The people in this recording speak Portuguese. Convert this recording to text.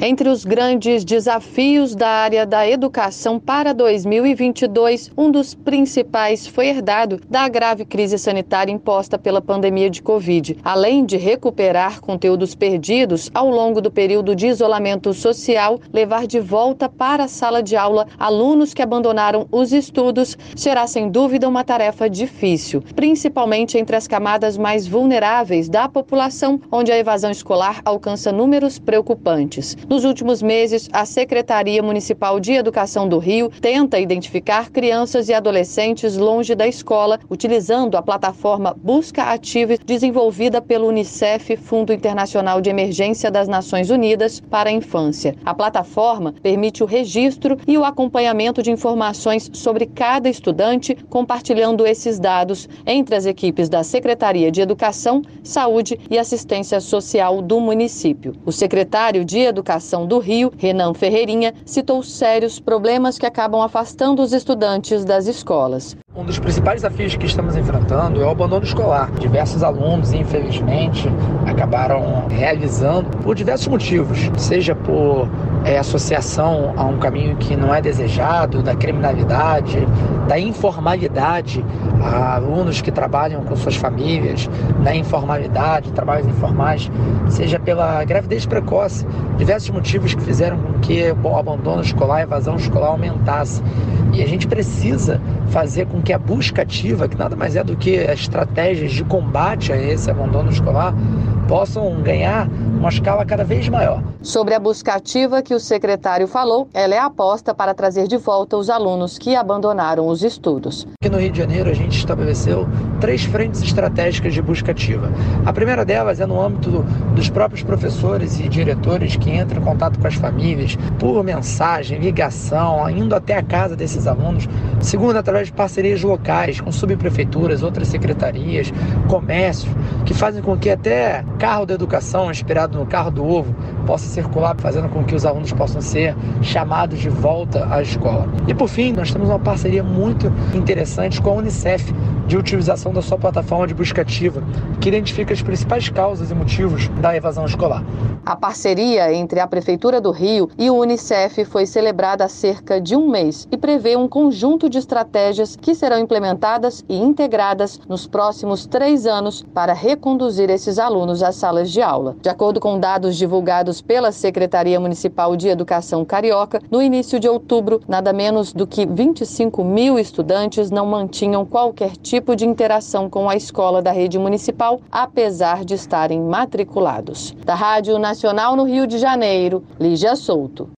Entre os grandes desafios da área da educação para 2022, um dos principais foi herdado da grave crise sanitária imposta pela pandemia de Covid. Além de recuperar conteúdos perdidos ao longo do período de isolamento social, levar de volta para a sala de aula alunos que abandonaram os estudos será sem dúvida uma tarefa difícil, principalmente entre as camadas mais vulneráveis da população, onde a evasão escolar alcança números preocupantes. Nos últimos meses, a Secretaria Municipal de Educação do Rio tenta identificar crianças e adolescentes longe da escola, utilizando a plataforma Busca Ativa desenvolvida pelo UNICEF, Fundo Internacional de Emergência das Nações Unidas para a Infância. A plataforma permite o registro e o acompanhamento de informações sobre cada estudante, compartilhando esses dados entre as equipes da Secretaria de Educação, Saúde e Assistência Social do município. O secretário de Educação do Rio, Renan Ferreirinha, citou sérios problemas que acabam afastando os estudantes das escolas. Um dos principais desafios que estamos enfrentando é o abandono escolar. Diversos alunos, infelizmente, acabaram realizando por diversos motivos, seja por associação a um caminho que não é desejado, da criminalidade, da informalidade, a alunos que trabalham com suas famílias, da informalidade, trabalhos informais, seja pela gravidez precoce, diversos motivos que fizeram com que o abandono escolar, a evasão escolar aumentasse. E a gente precisa fazer com que a busca ativa, que nada mais é do que as estratégias de combate a esse abandono escolar, possam ganhar uma escala cada vez maior. Sobre a busca ativa que o secretário falou, ela é a aposta para trazer de volta os alunos que abandonaram os estudos. Aqui no Rio de Janeiro, a gente estabeleceu 3 frentes estratégicas de busca ativa. A primeira delas é no âmbito dos próprios professores e diretores que entram em contato com as famílias por mensagem, ligação, indo até a casa desses alunos. Segundo, através de parcerias locais com subprefeituras, outras secretarias, comércio, que fazem com que até carro da educação, inspirado no carro do ovo, possa circular, fazendo com que os alunos possam ser chamados de volta à escola. E por fim, nós temos uma parceria muito interessante com a UNICEF, de utilização da sua plataforma de busca ativa, que identifica as principais causas e motivos da evasão escolar. A parceria entre a Prefeitura do Rio e o UNICEF foi celebrada há cerca de um mês e prevê um conjunto de estratégias que serão implementadas e integradas nos próximos 3 anos para reconduzir esses alunos às salas de aula. De acordo com dados divulgados pela Secretaria Municipal de Educação Carioca, no início de outubro, nada menos do que 25 mil estudantes não mantinham qualquer tipo de interação com a escola da rede municipal, apesar de estarem matriculados. Da Rádio Nacional no Rio de Janeiro, Lígia Souto.